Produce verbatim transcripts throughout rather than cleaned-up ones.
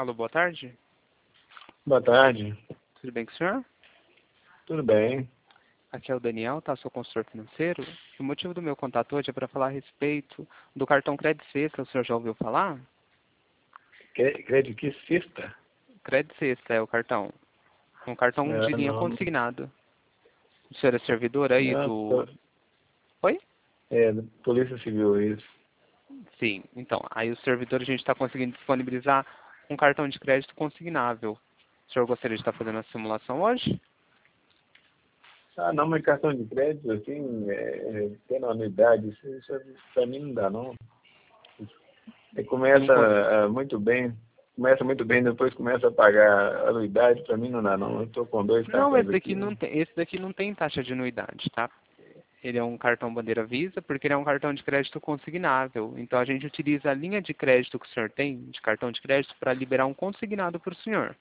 Alô, boa tarde. Boa tarde. Tudo bem com o senhor? Tudo bem. Aqui é o Daniel, tá? Sou consultor financeiro. O motivo do meu contato hoje é para falar a respeito do cartão Crédito Sexta. O senhor já ouviu falar? Crédito que sexta? Crédito Sexta é o cartão. Um cartão É, de linha não. consignado. O senhor é servidor aí Não, do... tô- Oi? é, Polícia Civil, isso. Sim. Então, aí o servidor a gente está conseguindo disponibilizar um cartão de crédito consignável. O senhor gostaria de estar fazendo a simulação hoje? Ah, não, mas cartão de crédito, assim, é, é, tendo anuidade, isso, isso pra mim não dá, não. Aí Você não começa con- ah, muito bem, começa muito bem, depois começa a pagar a anuidade, pra mim não dá, não. Eu tô com dois Não, cartões esse daqui aqui. não tem, esse daqui não tem taxa de anuidade, tá? Ele é um cartão bandeira Visa, porque ele é um cartão de crédito consignável. Então a gente utiliza a linha de crédito que o senhor tem, de cartão de crédito, para liberar um consignado para o senhor.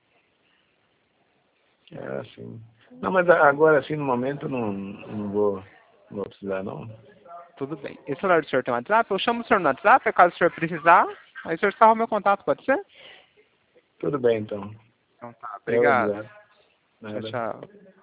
É, assim. Não, mas a- agora, assim, no momento, não, não vou, não vou precisar, não. Tudo bem. Esse celular do senhor tem WhatsApp? Eu chamo o senhor no WhatsApp, caso o senhor precisar. Aí o senhor salva o meu contato, pode ser? Tudo bem, então. Então tá, É, obrigado. obrigado. Tchau, Nada. tchau.